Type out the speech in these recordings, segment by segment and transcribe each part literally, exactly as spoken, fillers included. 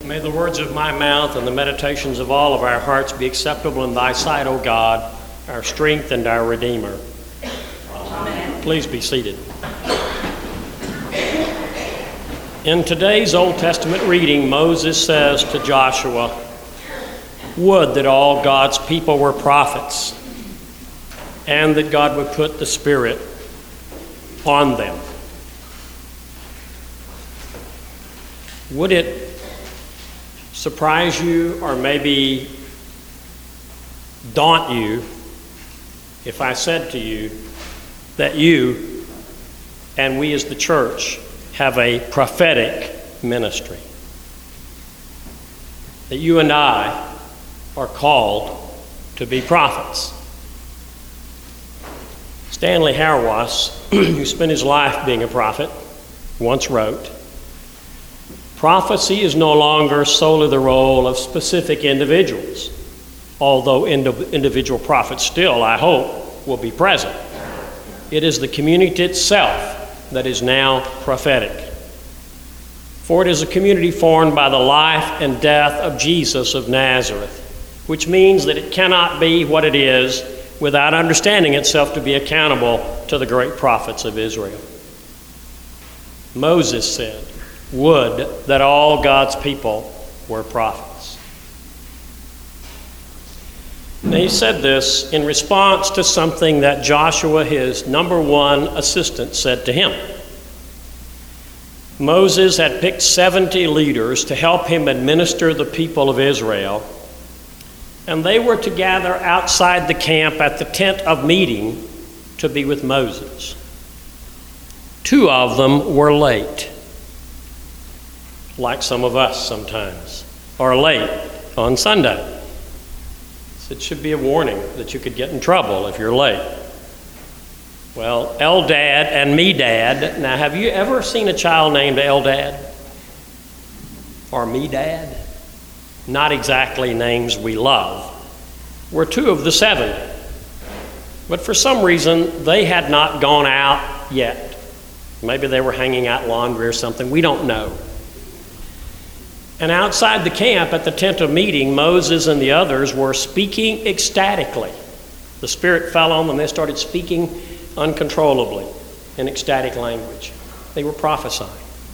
May the words of my mouth and the meditations of all of our hearts be acceptable in thy sight, O God, our strength and our Redeemer. Amen. Please be seated. In today's Old Testament reading, Moses says to Joshua, "Would that all God's people were prophets, and that God would put the Spirit on them." Would it surprise you or maybe daunt you if I said to you that you and we as the church have a prophetic ministry? That you and I are called to be prophets. Stanley Hauerwas, who spent his life being a prophet, once wrote, "Prophecy is no longer solely the role of specific individuals, although indi- individual prophets still, I hope, will be present. It is the community itself that is now prophetic. For it is a community formed by the life and death of Jesus of Nazareth, which means that it cannot be what it is without understanding itself to be accountable to the great prophets of Israel." Moses said, "Would that all God's people were prophets." Now, he said this in response to something that Joshua, his number one assistant, said to him. Moses had picked seventy leaders to help him administer the people of Israel, and they were to gather outside the camp at the tent of meeting to be with Moses. Two of them were late, like some of us sometimes, are late on Sunday. So it should be a warning that you could get in trouble if you're late. Well, Eldad and Medad. Now, have you ever seen a child named Eldad or Medad? Not exactly names we love. Were two of the seven. But for some reason, they had not gone out yet. Maybe they were hanging out laundry or something. We don't know. And outside the camp at the tent of meeting, Moses and the others were speaking ecstatically. The Spirit fell on them. They started speaking uncontrollably in ecstatic language. They were prophesying.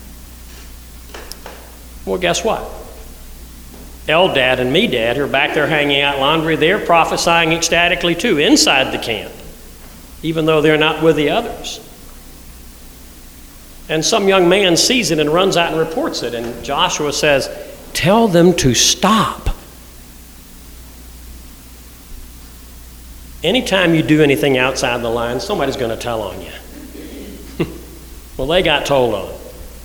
Well, guess what? Eldad and Medad, who are back there hanging out laundry, they're prophesying ecstatically too, inside the camp, even though they're not with the others. And some young man sees it and runs out and reports it. And Joshua says, "Tell them to stop." Anytime you do anything outside the line, somebody's going to tell on you. Well, they got told on.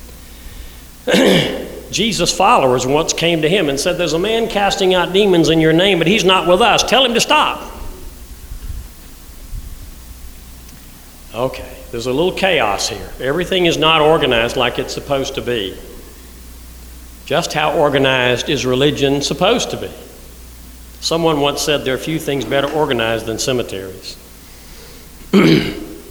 Jesus' followers once came to him and said, "There's a man casting out demons in your name, but he's not with us. Tell him to stop." Okay. There's a little chaos here. Everything is not organized like it's supposed to be. Just how organized is religion supposed to be? Someone once said there are few things better organized than cemeteries. You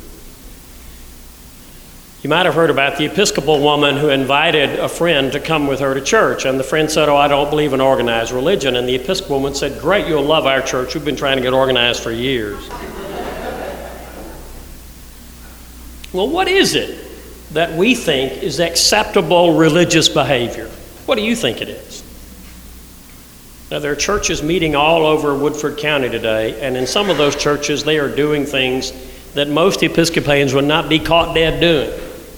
might have heard about the Episcopal woman who invited a friend to come with her to church, and the friend said, "Oh, I don't believe in organized religion." And the Episcopal woman said, "Great, you'll love our church. We've been trying to get organized for years." Well, what is it that we think is acceptable religious behavior? What do you think it is? Now, there are churches meeting all over Woodford County today, and in some of those churches, they are doing things that most Episcopalians would not be caught dead doing.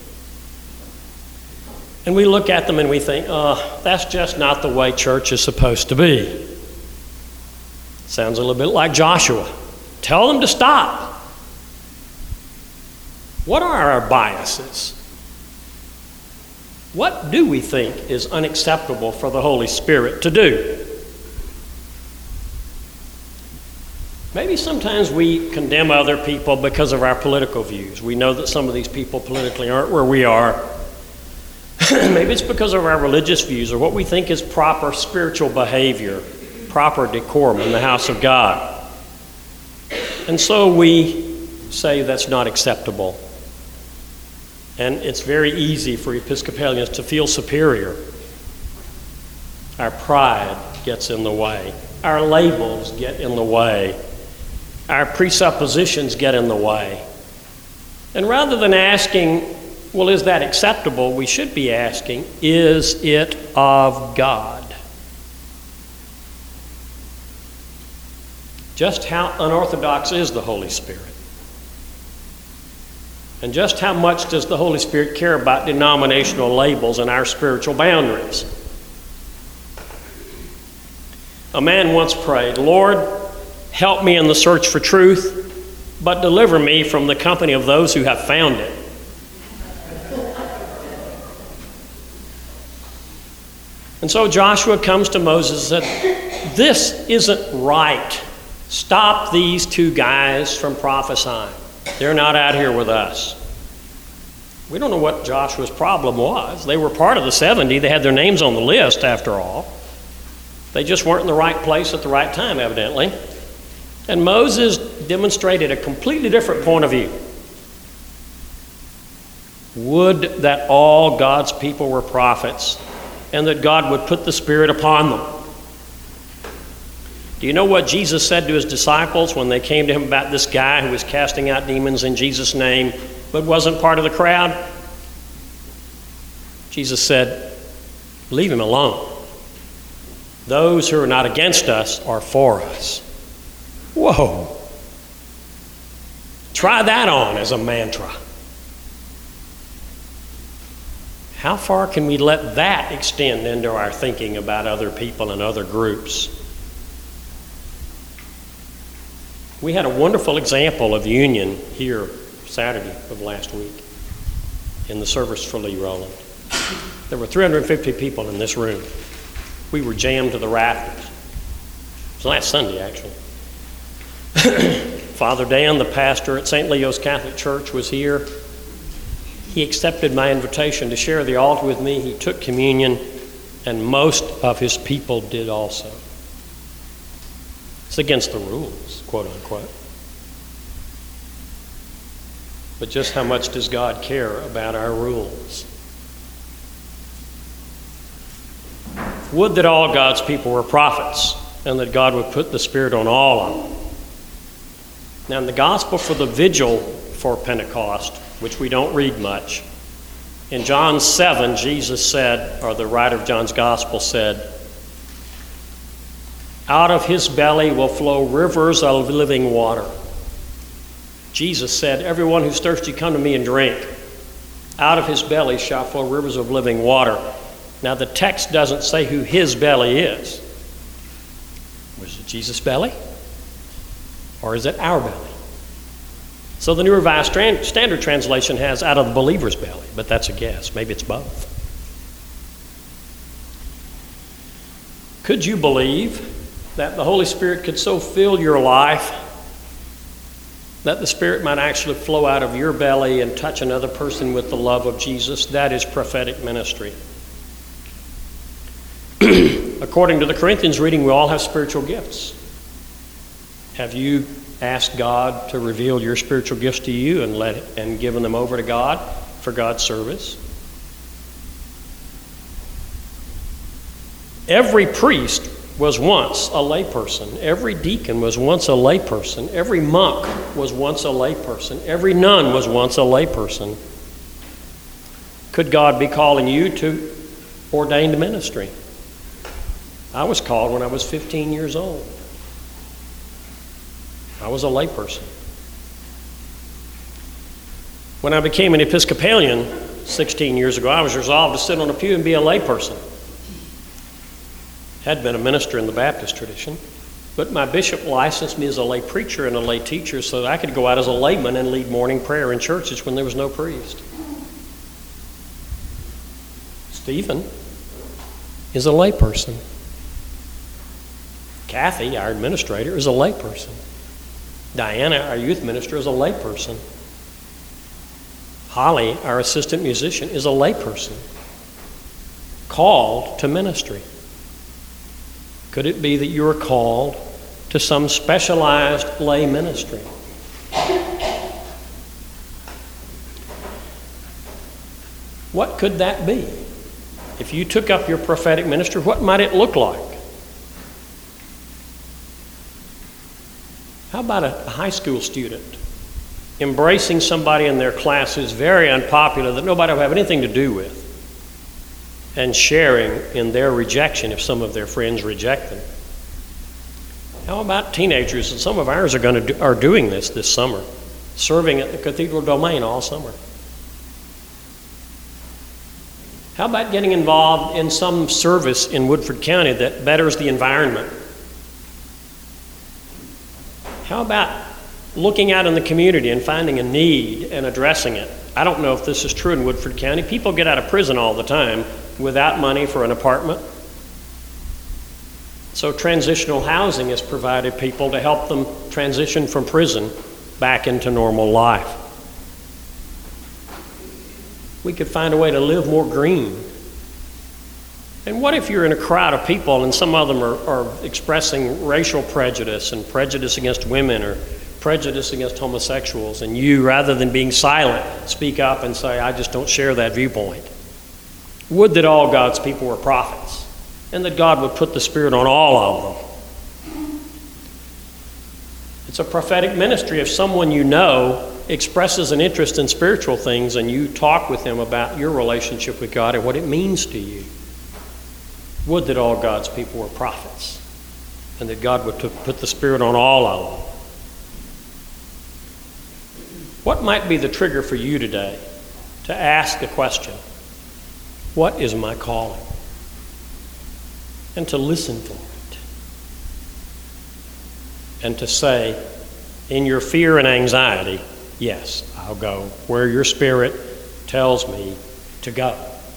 And we look at them and we think, oh, that's just not the way church is supposed to be. Sounds a little bit like Joshua. Tell them to stop. What are our biases? What do we think is unacceptable for the Holy Spirit to do? Maybe sometimes we condemn other people because of our political views. We know that some of these people politically aren't where we are. Maybe it's because of our religious views or what we think is proper spiritual behavior, proper decorum in the house of God. And so we say that's not acceptable. And it's very easy for Episcopalians to feel superior. Our pride gets in the way. Our labels get in the way. Our presuppositions get in the way. And rather than asking, well, is that acceptable? We should be asking, is it of God? Just how unorthodox is the Holy Spirit? And just how much does the Holy Spirit care about denominational labels and our spiritual boundaries? A man once prayed, Lord, help me in the search for truth, but deliver me from the company of those who have found it. And so Joshua comes to Moses and said, this isn't right. Stop these two guys from prophesying. They're not out here with us. We don't know what Joshua's problem was. They were part of the seventy. They had their names on the list, after all. They just weren't in the right place at the right time, evidently. And Moses demonstrated a completely different point of view. Would that all God's people were prophets, and that God would put the Spirit upon them. Do you know what Jesus said to his disciples when they came to him about this guy who was casting out demons in Jesus' name but wasn't part of the crowd? Jesus said, leave him alone. Those who are not against us are for us. Whoa. Try that on as a mantra. How far can we let that extend into our thinking about other people and other groups? We had a wonderful example of union here Saturday of last week in the service for Lee Rowland. There were three hundred fifty people in this room. We were jammed to the rafters. It was last Sunday, actually. Father Dan, the pastor at Saint Leo's Catholic Church, was here. He accepted my invitation to share the altar with me. He took communion, and most of his people did also. It's against the rules, quote unquote. But just how much does God care about our rules? Would that all God's people were prophets, and that God would put the Spirit on all of them. Now, in the gospel for the vigil for Pentecost, which we don't read much, in John seven, Jesus said, or the writer of John's gospel said, out of his belly will flow rivers of living water. Jesus said, everyone who's thirsty, come to me and drink. Out of his belly shall flow rivers of living water. Now, the text doesn't say who his belly is. Was it Jesus' belly? Or is it our belly? So the New Revised Standard Translation has out of the believer's belly, but that's a guess. Maybe it's both. Could you believe that the Holy Spirit could so fill your life that the Spirit might actually flow out of your belly and touch another person with the love of Jesus? That is prophetic ministry. According to the Corinthians reading, we all have spiritual gifts. Have you asked God to reveal your spiritual gifts to you and let and given them over to God for God's service? Every priest was once a layperson. Every deacon was once a layperson. Every monk was once a layperson. Every nun was once a layperson. Could God be calling you to ordained ministry? I was called when I was fifteen years old. I was a layperson. When I became an Episcopalian sixteen years ago, I was resolved to sit on a pew and be a layperson. Had been a minister in the Baptist tradition, but my bishop licensed me as a lay preacher and a lay teacher so that I could go out as a layman and lead morning prayer in churches when there was no priest. Stephen is a layperson. Kathy, our administrator, is a layperson. Diana, our youth minister, is a layperson. Holly, our assistant musician, is a layperson called to ministry. Could it be that you are called to some specialized lay ministry? What could that be? If you took up your prophetic ministry, what might it look like? How about a high school student embracing somebody in their class who's very unpopular, that nobody will have anything to do with, and sharing in their rejection if some of their friends reject them? How about teenagers? And some of ours are going to do, are doing this this summer, serving at the Cathedral Domain all summer. How about getting involved in some service in Woodford County that betters the environment? How about looking out in the community and finding a need and addressing it? I don't know if this is true in Woodford County. People get out of prison all the time without money for an apartment. So transitional housing is provided people to help them transition from prison back into normal life. We could find a way to live more green. And what if you're in a crowd of people and some of them are, are expressing racial prejudice and prejudice against women or prejudice against homosexuals, and you, rather than being silent, speak up and say, I just don't share that viewpoint? Would that all God's people were prophets, and that God would put the Spirit on all of them. It's a prophetic ministry if someone you know expresses an interest in spiritual things and you talk with them about your relationship with God and what it means to you. Would that all God's people were prophets, and that God would put the Spirit on all of them. What might be the trigger for you today to ask the question, what is my calling? And to listen for it. And to say, in your fear and anxiety, yes, I'll go where your Spirit tells me to go.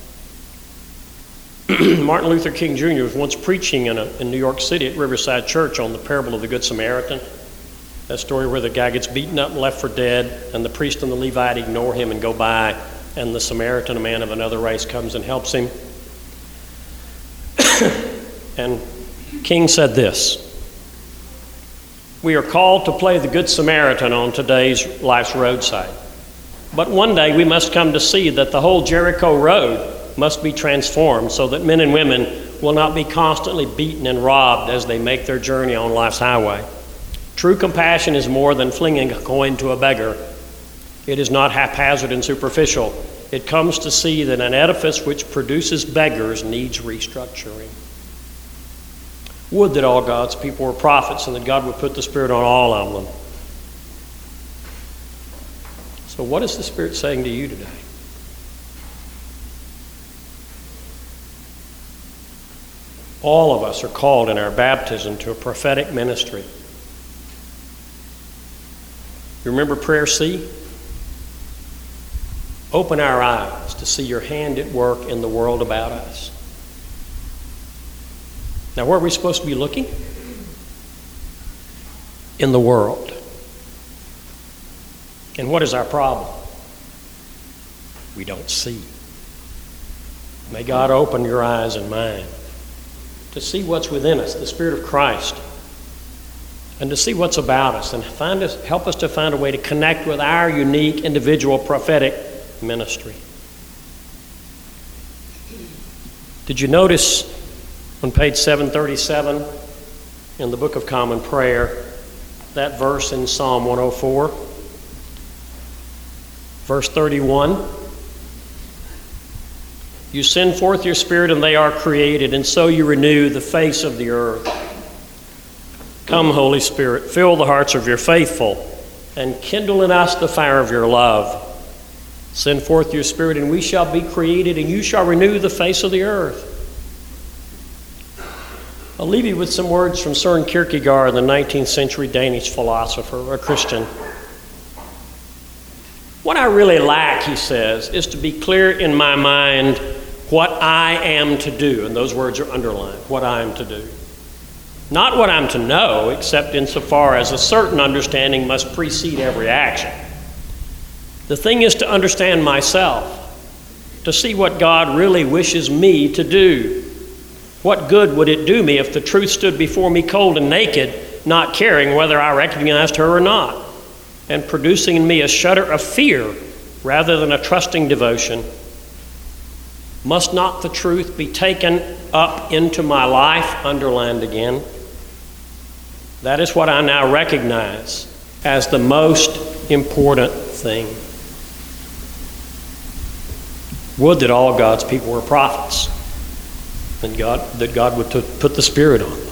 Martin Luther King Junior was once preaching in, a, in New York City at Riverside Church on the parable of the Good Samaritan. That story where the guy gets beaten up and left for dead, and the priest and the Levite ignore him and go by, and the Samaritan, a man of another race, comes and helps him. And King said this: we are called to play the Good Samaritan on today's life's roadside. But one day we must come to see that the whole Jericho road must be transformed so that men and women will not be constantly beaten and robbed as they make their journey on life's highway. True compassion is more than flinging a coin to a beggar. It is not haphazard and superficial. It comes to see that an edifice which produces beggars needs restructuring. Would that all God's people were prophets, and that God would put the Spirit on all of them. So what is the Spirit saying to you today? All of us are called in our baptism to a prophetic ministry. You remember prayer C? Open our eyes to see your hand at work in the world about us. Now, where are we supposed to be looking? In the world. And what is our problem? We don't see. May God open your eyes and mine to see what's within us, the Spirit of Christ, and to see what's about us, and find us, help us to find a way to connect with our unique individual prophetic ministry. Did you notice on page seven thirty-seven in the Book of Common Prayer, that verse in Psalm one oh four, verse thirty-one? You send forth your Spirit and they are created, and so you renew the face of the earth. Come, Holy Spirit, fill the hearts of your faithful and kindle in us the fire of your love. Send forth your Spirit and we shall be created, and you shall renew the face of the earth. I'll leave you with some words from Søren Kierkegaard, the nineteenth century Danish philosopher, a Christian. What I really lack, he says, is to be clear in my mind what I am to do. And those words are underlined, what I am to do. Not what I'm to know, except insofar as a certain understanding must precede every action. The thing is to understand myself, to see what God really wishes me to do. What good would it do me if the truth stood before me cold and naked, not caring whether I recognized her or not, and producing in me a shudder of fear rather than a trusting devotion? Must not the truth be taken up into my life, underlined again? That is what I now recognize as the most important thing. Would that all God's people were prophets, and God, that God would t- put the Spirit on them.